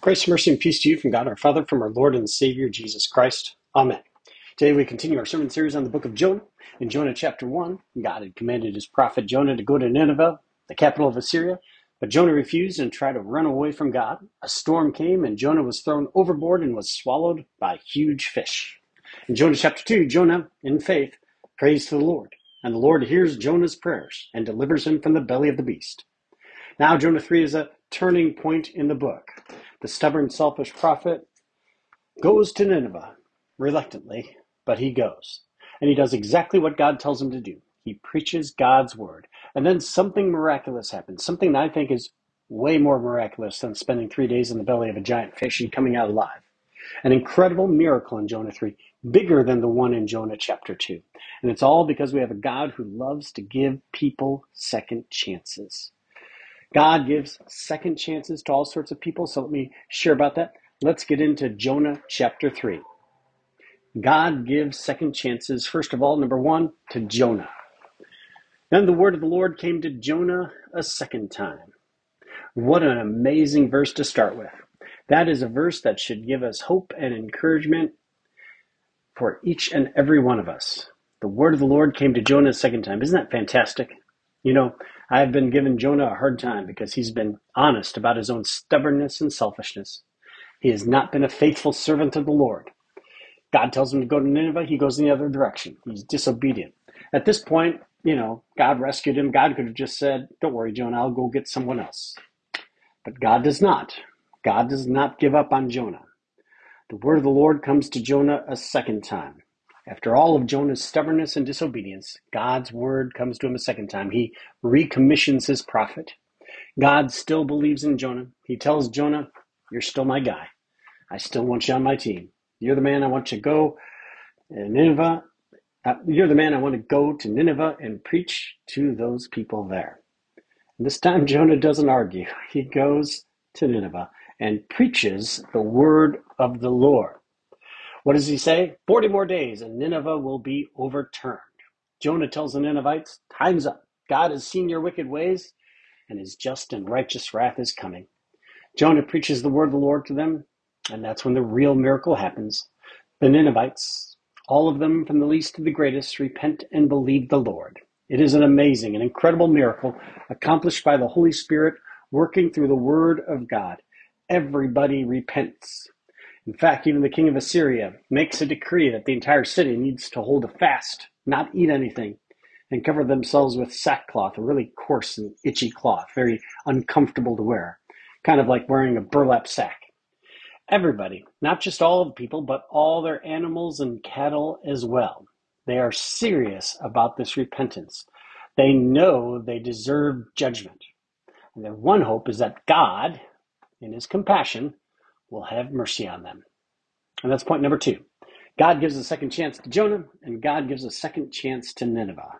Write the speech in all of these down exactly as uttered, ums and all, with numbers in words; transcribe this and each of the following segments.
Grace, mercy, and peace to you from God our Father, from our Lord and Savior, Jesus Christ. Amen. Today we continue our sermon series on the book of Jonah. In Jonah chapter one, God had commanded his prophet Jonah to go to Nineveh, the capital of Assyria, but Jonah refused and tried to run away from God. A storm came and Jonah was thrown overboard and was swallowed by huge fish. In Jonah chapter two, Jonah, in faith, prays to the Lord, and the Lord hears Jonah's prayers and delivers him from the belly of the beast. Now Jonah three is a turning point in the book. The stubborn, selfish prophet goes to Nineveh reluctantly, but he goes. And he does exactly what God tells him to do. He preaches God's word. And then something miraculous happens, something that I think is way more miraculous than spending three days in the belly of a giant fish and coming out alive. An incredible miracle in Jonah three, bigger than the one in Jonah chapter two. And it's all because we have a God who loves to give people second chances. God gives second chances to all sorts of people, so let me share about that. Let's get into Jonah chapter three. God gives second chances, first of all, number one, to Jonah. Then the word of the Lord came to Jonah a second time. What an amazing verse to start with. That is a verse that should give us hope and encouragement for each and every one of us. The word of the Lord came to Jonah a second time. Isn't that fantastic? You know, I've been giving Jonah a hard time because he's been honest about his own stubbornness and selfishness. He has not been a faithful servant of the Lord. God tells him to go to Nineveh. He goes in the other direction. He's disobedient. At this point, you know, God rescued him. God could have just said, don't worry, Jonah, I'll go get someone else. But God does not. God does not give up on Jonah. The word of the Lord comes to Jonah a second time. After all of Jonah's stubbornness and disobedience, God's word comes to him a second time. He recommissions his prophet. God still believes in Jonah. He tells Jonah, you're still my guy. I still want you on my team. You're the man I want you to go to Nineveh. Uh, you're the man I want to go to Nineveh and preach to those people there. And this time Jonah doesn't argue. He goes to Nineveh and preaches the word of the Lord. What does he say? Forty more days and Nineveh will be overturned. Jonah tells the Ninevites, time's up. God has seen your wicked ways, and his just and righteous wrath is coming. Jonah preaches the word of the Lord to them, and that's when the real miracle happens. The Ninevites, all of them from the least to the greatest, repent and believe the Lord. It is an amazing and incredible miracle accomplished by the Holy Spirit working through the word of God. Everybody repents. In fact, even the king of Assyria makes a decree that the entire city needs to hold a fast, not eat anything, and cover themselves with sackcloth, a really coarse and itchy cloth, very uncomfortable to wear, kind of like wearing a burlap sack. Everybody, not just all the people, but all their animals and cattle as well. They are serious about this repentance. They know they deserve judgment. And their one hope is that God, in his compassion, will have mercy on them. And that's point number two. God gives a second chance to Jonah, and God gives a second chance to Nineveh.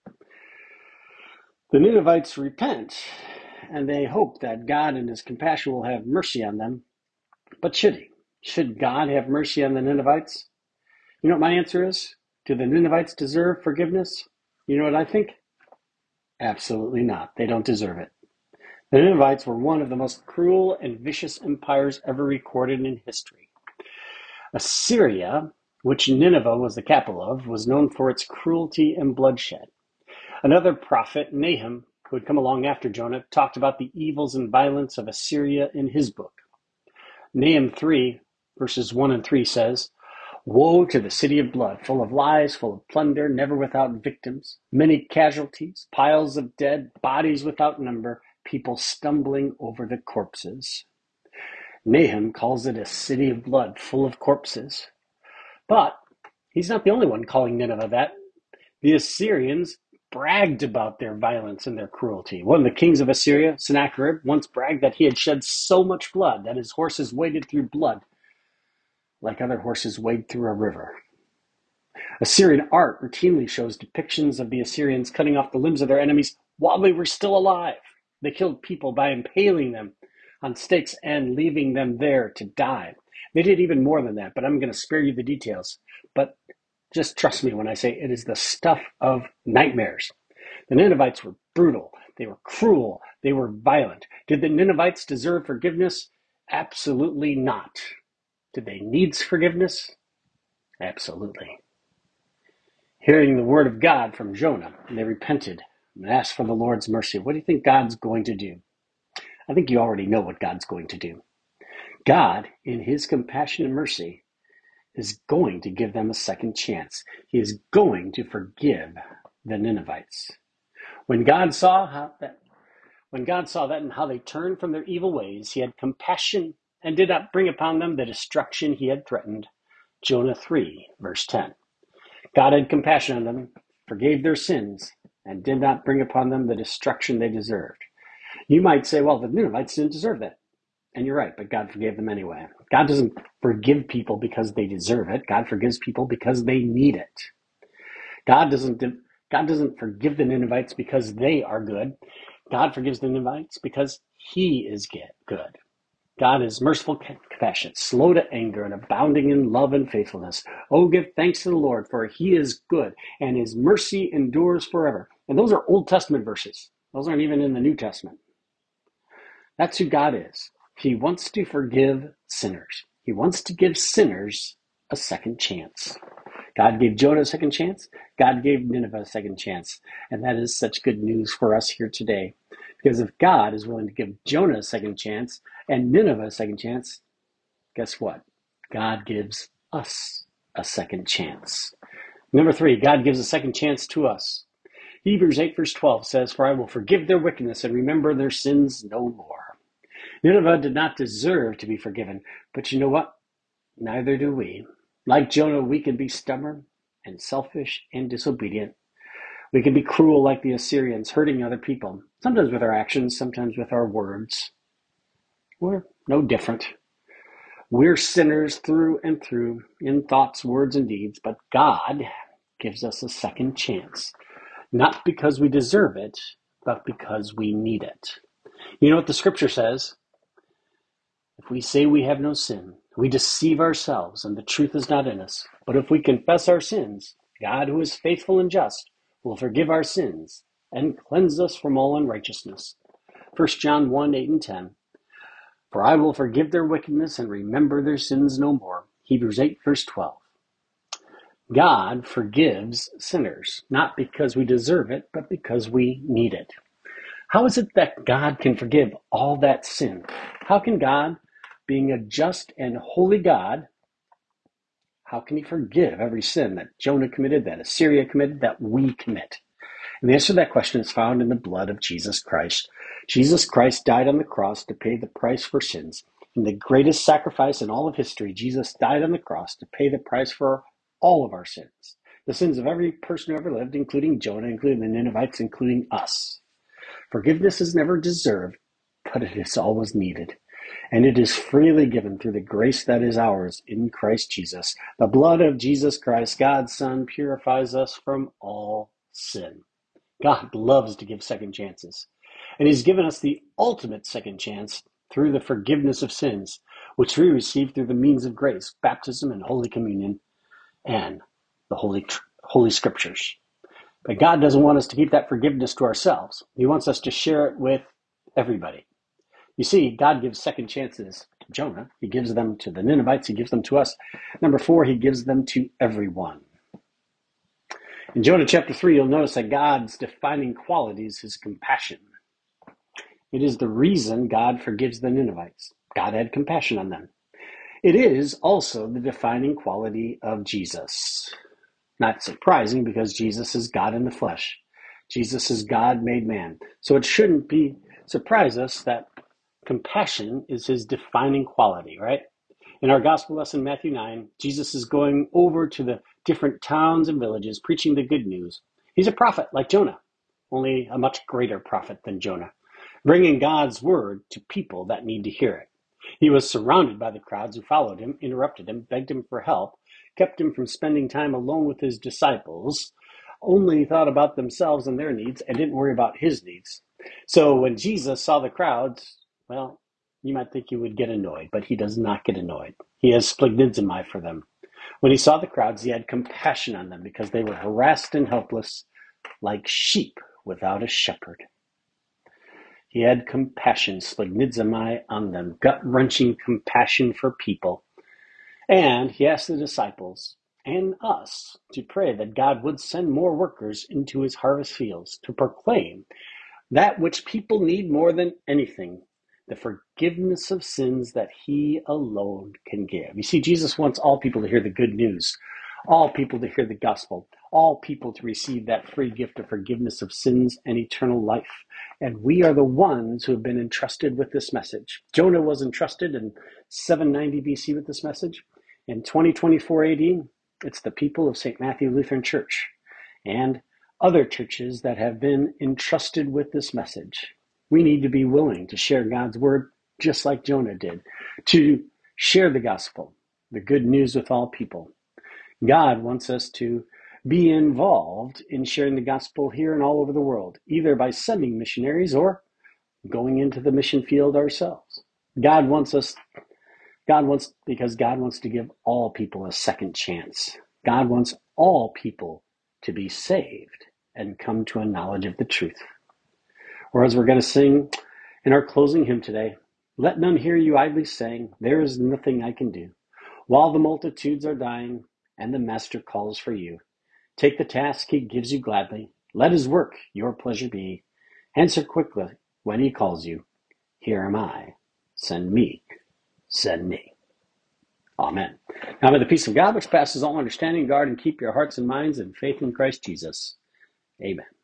The Ninevites repent, and they hope that God in his compassion will have mercy on them. But should he? Should God have mercy on the Ninevites? You know what my answer is? Do the Ninevites deserve forgiveness? You know what I think? Absolutely not. They don't deserve it. The Ninevites were one of the most cruel and vicious empires ever recorded in history. Assyria, which Nineveh was the capital of, was known for its cruelty and bloodshed. Another prophet, Nahum, who had come along after Jonah, talked about the evils and violence of Assyria in his book. Nahum three, verses one and three says, woe to the city of blood, full of lies, full of plunder, never without victims, many casualties, piles of dead, bodies without number, people stumbling over the corpses. Nahum calls it a city of blood, full of corpses. But he's not the only one calling Nineveh that. The Assyrians bragged about their violence and their cruelty. One of the kings of Assyria, Sennacherib, once bragged that he had shed so much blood that his horses waded through blood like other horses wade through a river. Assyrian art routinely shows depictions of the Assyrians cutting off the limbs of their enemies while they were still alive. They killed people by impaling them on stakes and leaving them there to die. They did even more than that, but I'm going to spare you the details. But just trust me when I say it is the stuff of nightmares. The Ninevites were brutal. They were cruel. They were violent. Did the Ninevites deserve forgiveness? Absolutely not. Did they need forgiveness? Absolutely. Hearing the word of God from Jonah, they repented and asked for the Lord's mercy. What do you think God's going to do? I think you already know what God's going to do. God, in his compassion and mercy, is going to give them a second chance. He is going to forgive the Ninevites. When God saw how that when God saw that and how they turned from their evil ways, he had compassion and did not bring upon them the destruction he had threatened. Jonah three, verse ten. God had compassion on them, forgave their sins, and did not bring upon them the destruction they deserved. You might say, well, the Ninevites didn't deserve that. And you're right, but God forgave them anyway. God doesn't forgive people because they deserve it. God forgives people because they need it. God doesn't, God doesn't forgive the Ninevites because they are good. God forgives the Ninevites because he is good. God is merciful, compassionate, slow to anger, and abounding in love and faithfulness. Oh, give thanks to the Lord, for he is good, and his mercy endures forever. And those are Old Testament verses. Those aren't even in the New Testament. That's who God is. He wants to forgive sinners. He wants to give sinners a second chance. God gave Jonah a second chance. God gave Nineveh a second chance. And that is such good news for us here today. Because if God is willing to give Jonah a second chance and Nineveh a second chance, guess what? God gives us a second chance. Number three, God gives a second chance to us. Hebrews eight verse twelve says, for I will forgive their wickedness and remember their sins no more. Nineveh did not deserve to be forgiven, but you know what? Neither do we. Like Jonah, we can be stubborn and selfish and disobedient. We can be cruel like the Assyrians, hurting other people, sometimes with our actions, sometimes with our words. We're no different. We're sinners through and through in thoughts, words, and deeds, but God gives us a second chance, not because we deserve it, but because we need it. You know what the scripture says? If we say we have no sin, we deceive ourselves and the truth is not in us. But if we confess our sins, God, who is faithful and just, will forgive our sins and cleanse us from all unrighteousness. First John one, eight and ten. For I will forgive their wickedness and remember their sins no more. Hebrews eight, verse twelve. God forgives sinners, not because we deserve it, but because we need it. How is it that God can forgive all that sin? How can God, being a just and holy God, how can he forgive every sin that Jonah committed, that Assyria committed, that we commit? And the answer to that question is found in the blood of Jesus Christ. Jesus Christ died on the cross to pay the price for sins. In the greatest sacrifice in all of history, Jesus died on the cross to pay the price for all of our sins. The sins of every person who ever lived, including Jonah, including the Ninevites, including us. Forgiveness is never deserved, but it is always needed. And it is freely given through the grace that is ours in Christ Jesus. The blood of Jesus Christ, God's Son, purifies us from all sin. God loves to give second chances. And he's given us the ultimate second chance through the forgiveness of sins, which we receive through the means of grace, baptism and Holy Communion, and the Holy, Holy Scriptures. But God doesn't want us to keep that forgiveness to ourselves. He wants us to share it with everybody. You see, God gives second chances to Jonah. He gives them to the Ninevites. He gives them to us. Number four, he gives them to everyone. In Jonah chapter three, you'll notice that God's defining quality is his compassion. It is the reason God forgives the Ninevites. God had compassion on them. It is also the defining quality of Jesus. Not surprising, because Jesus is God in the flesh. Jesus is God made man. So it shouldn't be surprise us that compassion is his defining quality, right? In our gospel lesson, Matthew nine, Jesus is going over to the different towns and villages preaching the good news. He's a prophet like Jonah, only a much greater prophet than Jonah, bringing God's word to people that need to hear it. He was surrounded by the crowds who followed him, interrupted him, begged him for help, kept him from spending time alone with his disciples, only thought about themselves and their needs, and didn't worry about his needs. So when Jesus saw the crowds, well, you might think he would get annoyed, but he does not get annoyed. He has splagnidzomai for them. When he saw the crowds, he had compassion on them because they were harassed and helpless, like sheep without a shepherd. He had compassion, splagnidzomai, on them, gut-wrenching compassion for people. And he asked the disciples and us to pray that God would send more workers into his harvest fields to proclaim that which people need more than anything, the forgiveness of sins that he alone can give. You see, Jesus wants all people to hear the good news, all people to hear the gospel, all people to receive that free gift of forgiveness of sins and eternal life. And we are the ones who have been entrusted with this message. Jonah was entrusted in seven ninety B C with this message. In twenty twenty-four A D, it's the people of Saint Matthew Lutheran Church and other churches that have been entrusted with this message. We need to be willing to share God's word just like Jonah did, to share the gospel, the good news with all people. God wants us to be involved in sharing the gospel here and all over the world, either by sending missionaries or going into the mission field ourselves. God wants us, God wants, because God wants to give all people a second chance. God wants all people to be saved and come to a knowledge of the truth. Or as we're going to sing in our closing hymn today, let none hear you idly saying, there is nothing I can do. While the multitudes are dying and the Master calls for you, take the task he gives you gladly. Let his work your pleasure be. Answer quickly when he calls you. Here am I. Send me. Send me. Amen. Now may the peace of God, which passes all understanding, guard and keep your hearts and minds in faith in Christ Jesus. Amen.